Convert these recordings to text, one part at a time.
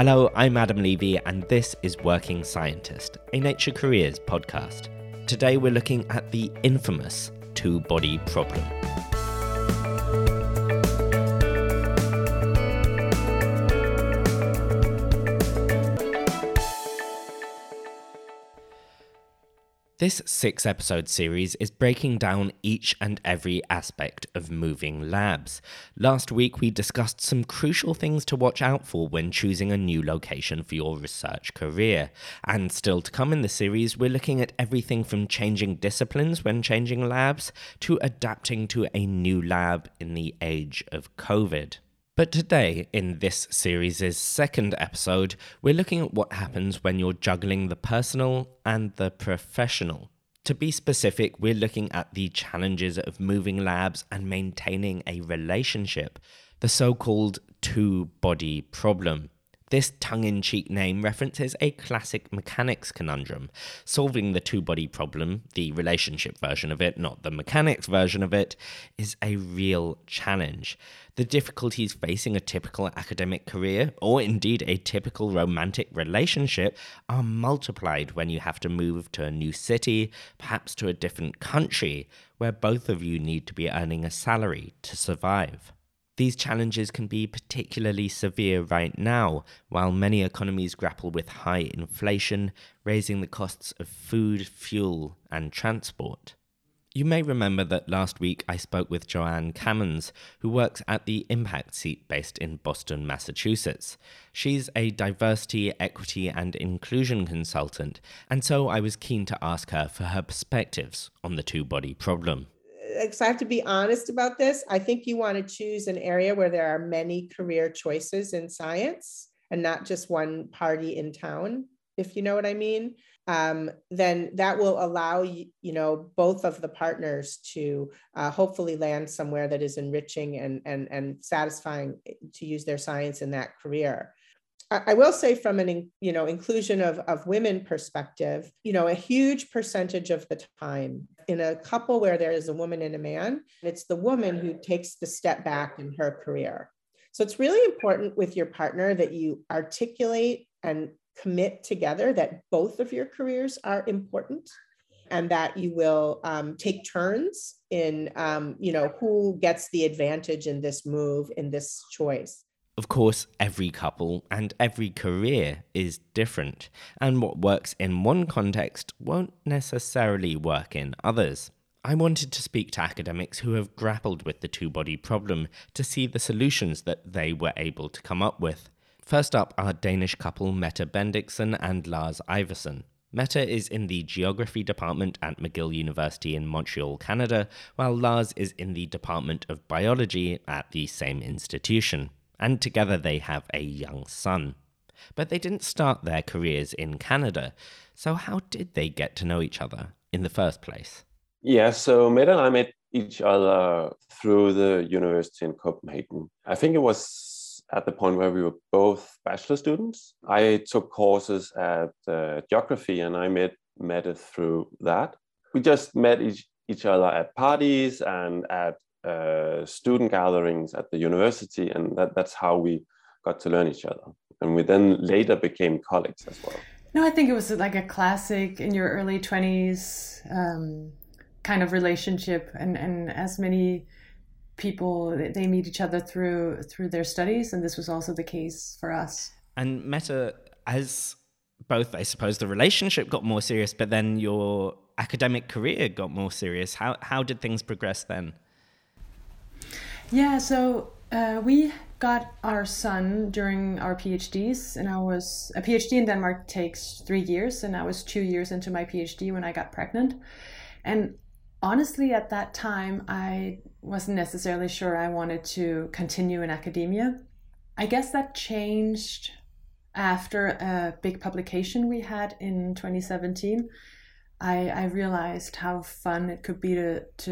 Hello, I'm Adam Levy, and this is Working Scientist, a Nature Careers podcast. Today we're looking at the infamous two-body problem. This 6-episode series is breaking down each and every aspect of moving labs. Last week we discussed some crucial things to watch out for when choosing a new location for your research career. And still to come in the series, we're looking at everything from changing disciplines when changing labs to adapting to a new lab in the age of COVID. But today, in this series' second episode, we're looking at what happens when you're juggling the personal and the professional. To be specific, we're looking at the challenges of moving labs and maintaining a relationship, the so-called two-body problem. This tongue-in-cheek name references a classic mechanics conundrum. Solving the two-body problem, the relationship version of it, not the mechanics version of it, is a real challenge. The difficulties facing a typical academic career, or indeed a typical romantic relationship, are multiplied when you have to move to a new city, perhaps to a different country, where both of you need to be earning a salary to survive. These challenges can be particularly severe right now, while many economies grapple with high inflation, raising the costs of food, fuel, and transport. You may remember that last week I spoke with Joanne Cammons, who works at the Impact Seat based in Boston, Massachusetts. She's a diversity, equity, and inclusion consultant, and so I was keen to ask her for her perspectives on the two-body problem. So I have to be honest about this. I think you want to choose an area where there are many career choices in science and not just one party in town, if you know what I mean. Then that will allow both of the partners to hopefully land somewhere that is enriching and satisfying to use their science in that career. I will say from an inclusion of women perspective, a huge percentage of the time in a couple where there is a woman and a man, it's the woman who takes the step back in her career. So it's really important with your partner that you articulate and commit together that both of your careers are important and that you will take turns in, who gets the advantage in this move, in this choice. Of course, every couple and every career is different, and what works in one context won't necessarily work in others. I wanted to speak to academics who have grappled with the two-body problem to see the solutions that they were able to come up with. First up are Danish couple Mette Bendiksen and Lars Iversen. Mette is in the Geography department at McGill University in Montreal, Canada, while Lars is in the Department of Biology at the same institution. And together they have a young son. But they didn't start their careers in Canada, so how did they get to know each other in the first place? Yeah, so Mette and I met each other through the university in Copenhagen. I think it was at the point where we were both bachelor students. I took courses at geography and I met Mette through that. We just met each other at parties and at student gatherings at the university, and that's how we got to learn each other. And we then later became colleagues as well. No, I think it was like a classic in your early 20s kind of relationship, and as many people, they meet each other through their studies, and this was also the case for us. And Mette, as both, I suppose, the relationship got more serious, but then your academic career got more serious. How did things progress then? Yeah, so we got our son during our PhDs, and a PhD in Denmark takes 3 years, and I was 2 years into my PhD when I got pregnant. And honestly, at that time, I wasn't necessarily sure I wanted to continue in academia. I guess that changed after a big publication we had in 2017. I realized how fun it could be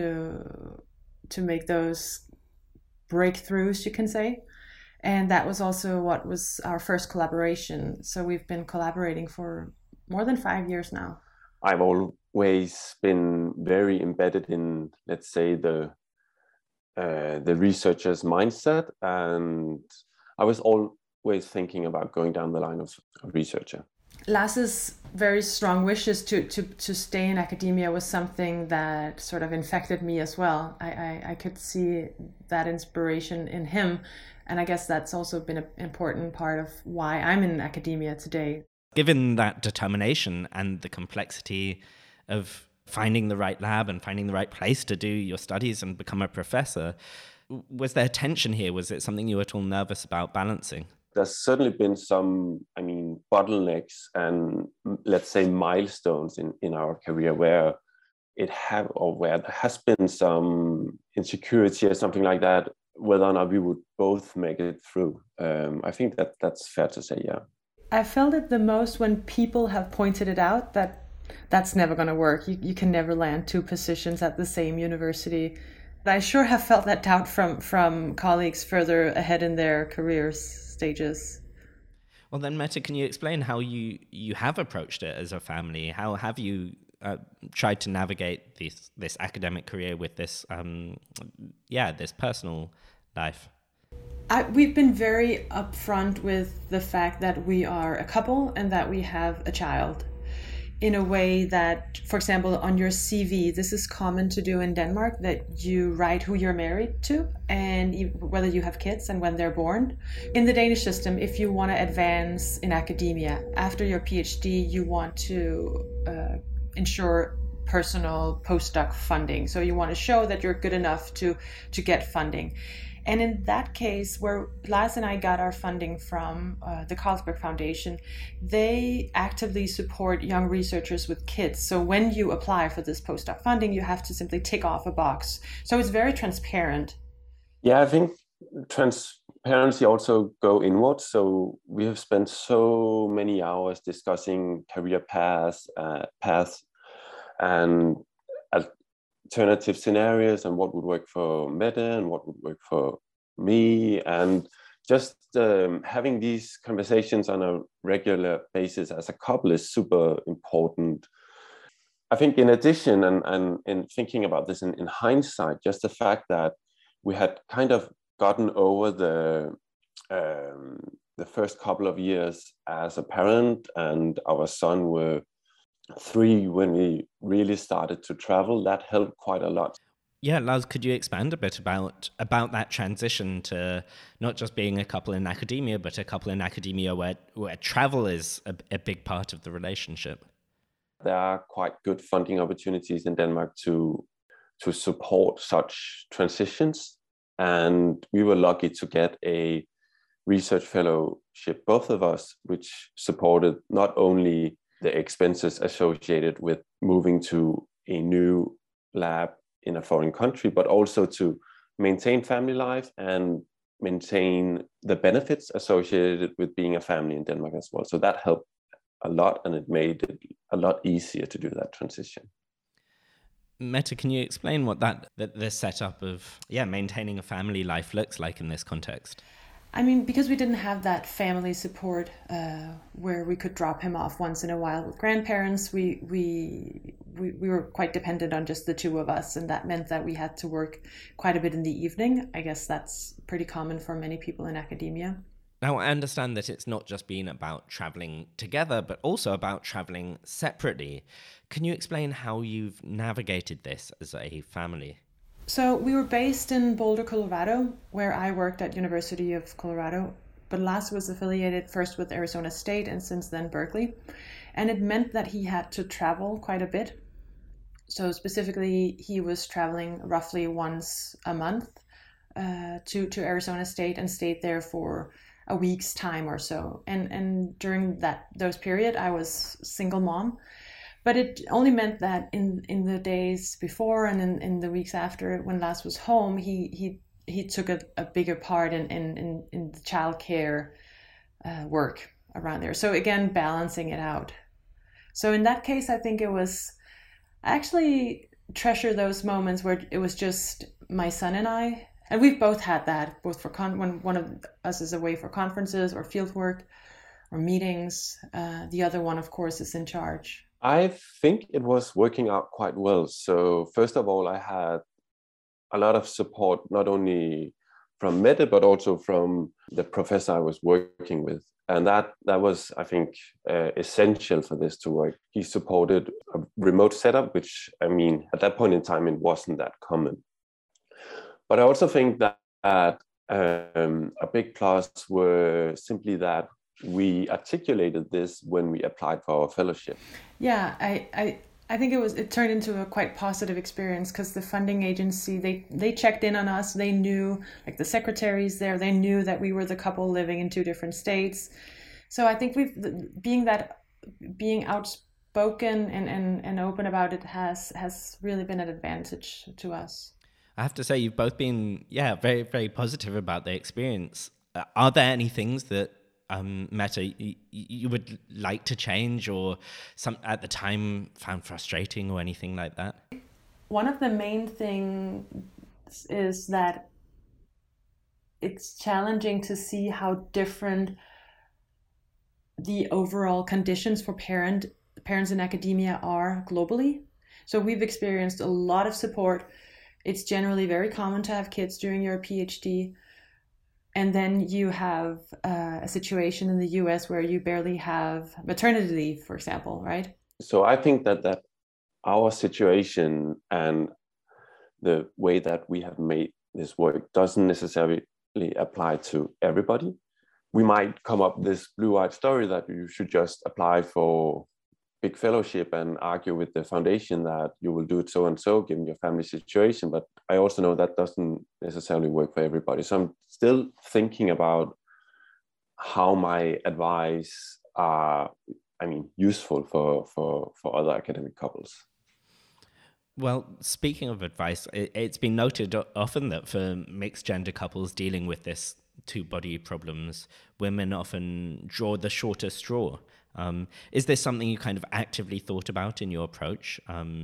to make those breakthroughs, you can say. And that was also what was our first collaboration. So we've been collaborating for more than 5 years now. I've always been very embedded in, let's say, the researcher's mindset, and I was always thinking about going down the line of researcher. Lars's very strong wishes to stay in academia was something that sort of infected me as well. I could see that inspiration in him. And I guess that's also been an important part of why I'm in academia today. Given that determination and the complexity of finding the right lab and finding the right place to do your studies and become a professor, was there tension here? Was it something you were at all nervous about balancing? There's certainly been some, bottlenecks and, let's say, milestones in our career where there has been some insecurity or something like that, whether or not we would both make it through. I think that's fair to say, yeah. I felt it the most when people have pointed it out that that's never going to work. You can never land two positions at the same university. I sure have felt that doubt from colleagues further ahead in their careers stages. Well, then, Mette, can you explain how you have approached it as a family? How have you tried to navigate this academic career with this this personal life? We've been very upfront with the fact that we are a couple and that we have a child, in a way that, for example, on your CV, this is common to do in Denmark, that you write who you're married to and whether you have kids and when they're born. In the Danish system, if you want to advance in academia, after your PhD, you want to ensure personal postdoc funding. So you want to show that you're good enough to get funding. And in that case, where Lars and I got our funding from the Carlsberg Foundation, they actively support young researchers with kids. So when you apply for this postdoc funding, you have to simply tick off a box. So it's very transparent. Yeah, I think transparency also go inward. So we have spent so many hours discussing career paths and alternative scenarios and what would work for Mette and what would work for me, and just having these conversations on a regular basis as a couple is super important. I think in addition, and in thinking about this in hindsight, just the fact that we had kind of gotten over the first couple of years as a parent, and our son were 3 when we really started to travel, that helped quite a lot. Yeah, Lars, could you expand a bit about that transition to not just being a couple in academia, but a couple in academia where travel is a big part of the relationship? There are quite good funding opportunities in Denmark to support such transitions. And we were lucky to get a research fellowship, both of us, which supported not only the expenses associated with moving to a new lab in a foreign country, but also to maintain family life and maintain the benefits associated with being a family in Denmark as well. So that helped a lot, and it made it a lot easier to do that transition. Mette, can you explain what the setup of maintaining a family life looks like in this context? I mean, because we didn't have that family support where we could drop him off once in a while with grandparents, we were quite dependent on just the two of us, and that meant that we had to work quite a bit in the evening. I guess that's pretty common for many people in academia. Now, I understand that it's not just been about traveling together, but also about traveling separately. Can you explain how you've navigated this as a family? So we were based in Boulder, Colorado, where I worked at University of Colorado, but Lars was affiliated first with Arizona State and since then Berkeley. And it meant that he had to travel quite a bit. So specifically, he was traveling roughly once a month to Arizona State and stayed there for a week's time or so. And during those period, I was single mom. But it only meant that in the days before and in the weeks after, when Lars was home, he took a bigger part in the childcare work around there. So again, balancing it out. So in that case, I think I actually treasure those moments where it was just my son and I. And we've both had that, both for when one of us is away for conferences or field work or meetings. The other one, of course, is in charge. I think it was working out quite well. So first of all, I had a lot of support, not only from Mette, but also from the professor I was working with. And that was, I think, essential for this to work. He supported a remote setup, which, I mean, at that point in time, it wasn't that common. But I also think that a big plus were simply that we articulated this when we applied for our fellowship. Yeah, I think it turned into a quite positive experience because the funding agency, they checked in on us. They knew, like the secretaries there, they knew that we were the couple living in 2 different states. So I think being outspoken and open about it has really been an advantage to us. I have to say, you've both been, very, very positive about the experience. Are there any things that Mette, you would like to change, or some at the time found frustrating, or anything like that? One of the main things is that it's challenging to see how different the overall conditions for parents in academia are globally. So we've experienced a lot of support. It's generally very common to have kids during your PhD. And then you have a situation in the US where you barely have maternity leave, for example, right? So I think that our situation and the way that we have made this work doesn't necessarily apply to everybody. We might come up with this blue-eyed story that you should just apply for big fellowship and argue with the foundation that you will do it so and so given your family situation. But I also know that doesn't necessarily work for everybody. So I'm still thinking about how my advice are, useful for other academic couples. Well, speaking of advice, it's been noted often that for mixed gender couples dealing with this 2-body problems, women often draw the shorter straw. Is this something you kind of actively thought about in your approach?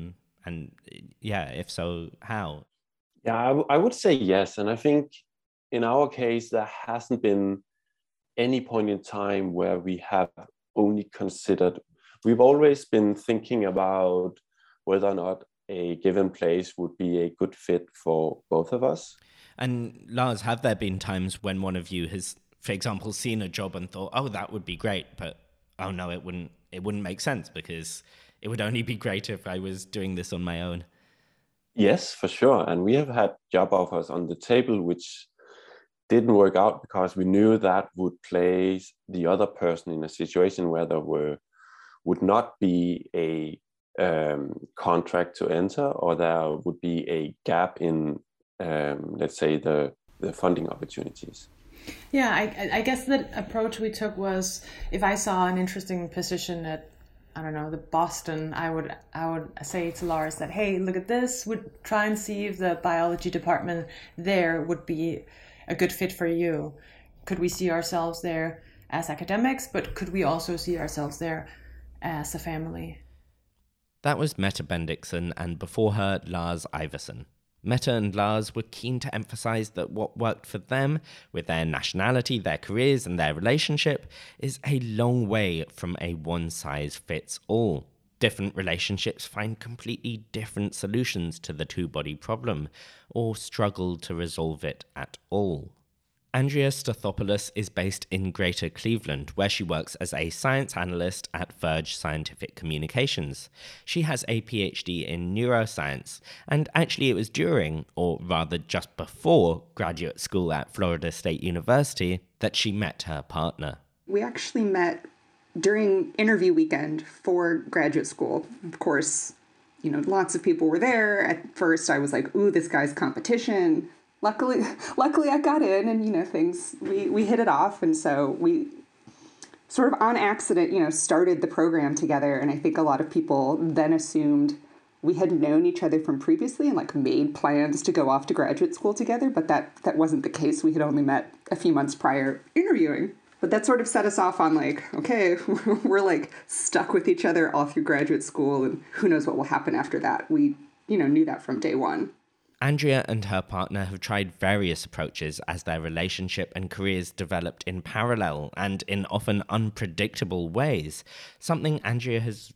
If so, how? Yeah, I would say yes. And I think in our case, there hasn't been any point in time where we have only considered, we've always been thinking about whether or not a given place would be a good fit for both of us. And Lars, have there been times when one of you has, for example, seen a job and thought, oh, that would be great, but oh no, it wouldn't make sense because it would only be great if I was doing this on my own? Yes, for sure. And we have had job offers on the table which didn't work out because we knew that would place the other person in a situation where there would not be a contract to enter, or there would be a gap in, let's say, the funding opportunities. Yeah, I guess the approach we took was, if I saw an interesting position at, I don't know, the Boston, I would say to Lars that, hey, look at this, would try and see if the biology department there would be a good fit for you. Could we see ourselves there as academics, but could we also see ourselves there as a family? That was Mette Bendixen, and before her, Lars Iversen. Mette and Lars were keen to emphasize that what worked for them, with their nationality, their careers, and their relationship, is a long way from a one-size-fits-all. Different relationships find completely different solutions to the 2-body problem, or struggle to resolve it at all. Andrea Stathopoulos is based in Greater Cleveland, where she works as a science analyst at Verge Scientific Communications. She has a PhD in neuroscience, and actually it was during, or rather just before, graduate school at Florida State University that she met her partner. We actually met during interview weekend for graduate school. Of course, lots of people were there. At first I was like, ooh, this guy's competition. Luckily I got in, and, things, we hit it off. And so we sort of on accident, started the program together. And I think a lot of people then assumed we had known each other from previously and made plans to go off to graduate school together. But that wasn't the case. We had only met a few months prior interviewing. But that sort of set us off on okay, we're stuck with each other all through graduate school, and who knows what will happen after that. We, knew that from day one. Andrea and her partner have tried various approaches as their relationship and careers developed in parallel and in often unpredictable ways, something Andrea has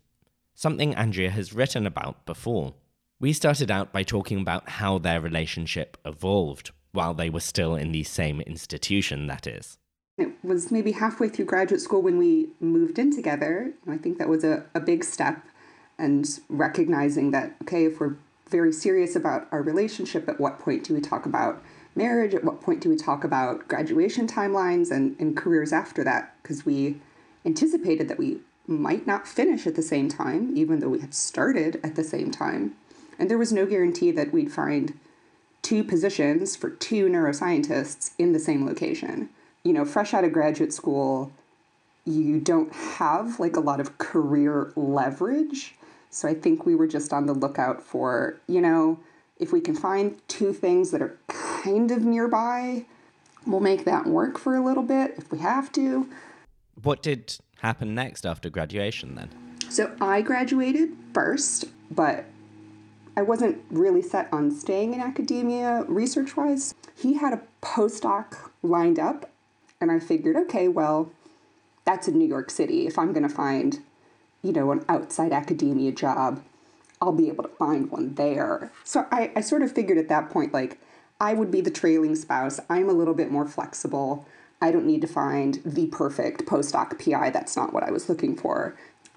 written about before. We started out by talking about how their relationship evolved. while they were still in the same institution, that is. It was maybe halfway through graduate school when we moved in together. I think that was a big step, and recognizing that, okay, if we're very serious about our relationship, at what point do we talk about marriage? At what point do we talk about graduation timelines and careers after that? Because we anticipated that we might not finish at the same time, even though we had started at the same time. And there was no guarantee that we'd find 2 positions for 2 neuroscientists in the same location. You know, fresh out of graduate school, you don't have like a lot of career leverage. So I think we were just on the lookout for, you know, if we can find 2 things that are kind of nearby, we'll make that work for a little bit if we have to. What did happen next after graduation then? So I graduated first, but I wasn't really set on staying in academia research-wise. He had a postdoc lined up, and I figured, okay, well, that's in New York City. If I'm going to find, you know, an outside academia job, I'll be able to find one there. So I sort of figured at that point, like, I would be the trailing spouse. I'm a little bit more flexible. I don't need to find the perfect postdoc PI. That's not what I was looking for.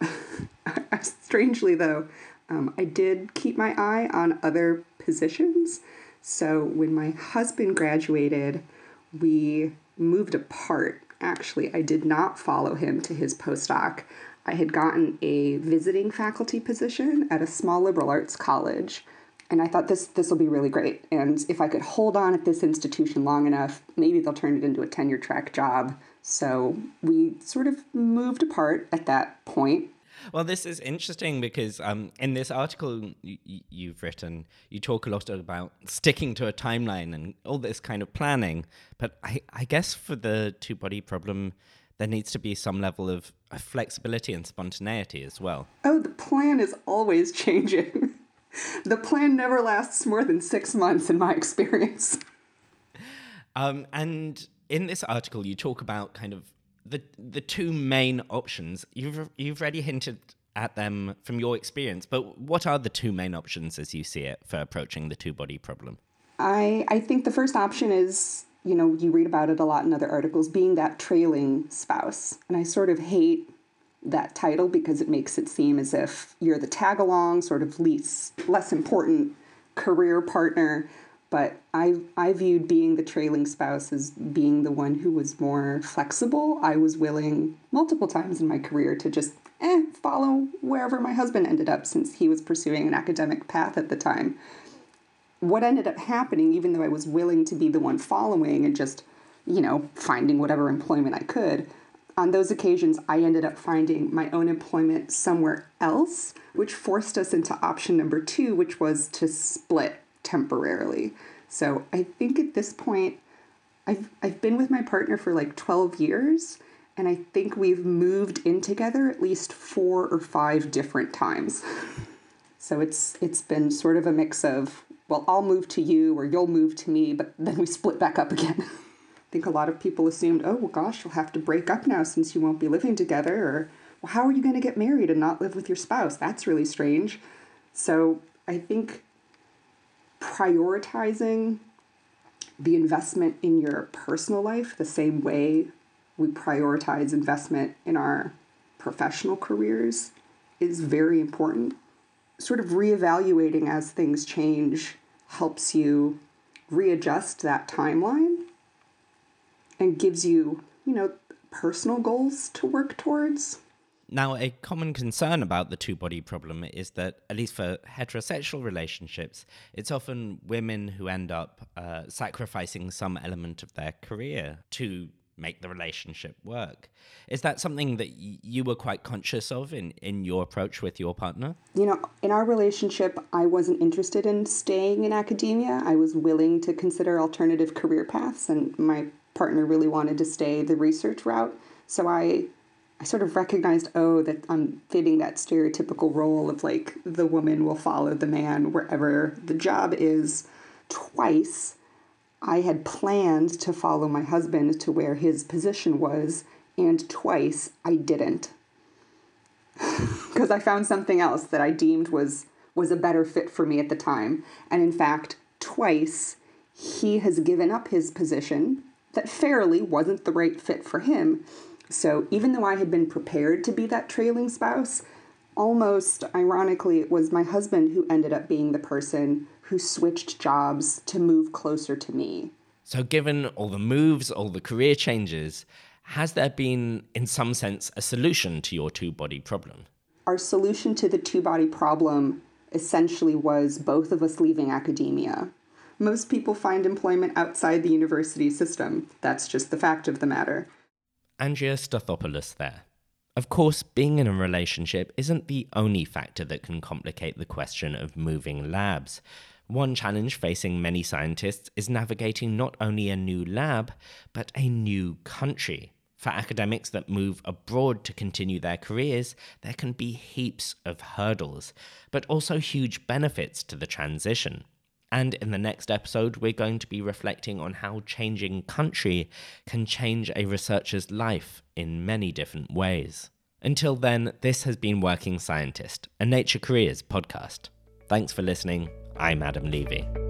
Strangely, though, I did keep my eye on other positions. So when my husband graduated, we moved apart. Actually, I did not follow him to his postdoc. I had gotten a visiting faculty position at a small liberal arts college, and I thought this will be really great. And if I could hold on at this institution long enough, maybe they'll turn it into a tenure track job. So we sort of moved apart at that point. Well, this is interesting because in this article you've written, you talk a lot about sticking to a timeline and all this kind of planning. But I guess for the two-body problem, there needs to be some level of flexibility and spontaneity as well. Oh, the plan is always changing. The plan never lasts more than 6 months in my experience. And in this article, you talk about kind of the 2 main options. You've already hinted at them from your experience, but what are the 2 main options as you see it for approaching the two-body problem? I think the first option is, you know, you read about it a lot in other articles, being that trailing spouse. And I sort of hate that title because it makes it seem as if you're the tag-along, sort of less important career partner. But I viewed being the trailing spouse as being the one who was more flexible. I was willing multiple times in my career to just follow wherever my husband ended up, since he was pursuing an academic path at the time. What ended up happening, even though I was willing to be the one following and just, you know, finding whatever employment I could, on those occasions, I ended up finding my own employment somewhere else, which forced us into option number 2, which was to split temporarily. So I think at this point, I've been with my partner for like 12 years, and I think we've moved in together at least 4 or 5 different times. So it's been sort of a mix of, well, I'll move to you or you'll move to me, but then we split back up again. I think a lot of people assumed, oh, well, gosh, you'll have to break up now since you won't be living together, or, well, how are you going to get married and not live with your spouse? That's really strange. So I think prioritizing the investment in your personal life the same way we prioritize investment in our professional careers is very important. Sort of reevaluating as things change helps you readjust that timeline and gives you, you know, personal goals to work towards. Now, a common concern about the two-body problem is that, at least for heterosexual relationships, it's often women who end up sacrificing some element of their career to make the relationship work. Is that something that you were quite conscious of in your approach with your partner? You know, in our relationship, I wasn't interested in staying in academia. I was willing to consider alternative career paths, and my partner really wanted to stay the research route. So I sort of recognized, that I'm fitting that stereotypical role of like the woman will follow the man wherever the job is. Twice, I had planned to follow my husband to where his position was, and twice I didn't. Because I found something else that I deemed was a better fit for me at the time. And in fact, twice He has given up his position that fairly wasn't the right fit for him. So even though I had been prepared to be that trailing spouse, almost ironically, it was my husband who ended up being the person who switched jobs to move closer to me. So given all the moves, all the career changes, has there been, in some sense, a solution to your two-body problem? Our solution to the two-body problem essentially was both of us leaving academia. Most people find employment outside the university system. That's just the fact of the matter. Andrea Stathopoulos there. Of course, being in a relationship isn't the only factor that can complicate the question of moving labs. One challenge facing many scientists is navigating not only a new lab, but a new country. For academics that move abroad to continue their careers, there can be heaps of hurdles, but also huge benefits to the transition. And in the next episode, we're going to be reflecting on how changing country can change a researcher's life in many different ways. Until then, this has been Working Scientist, a Nature Careers podcast. Thanks for listening. I'm Adam Levy.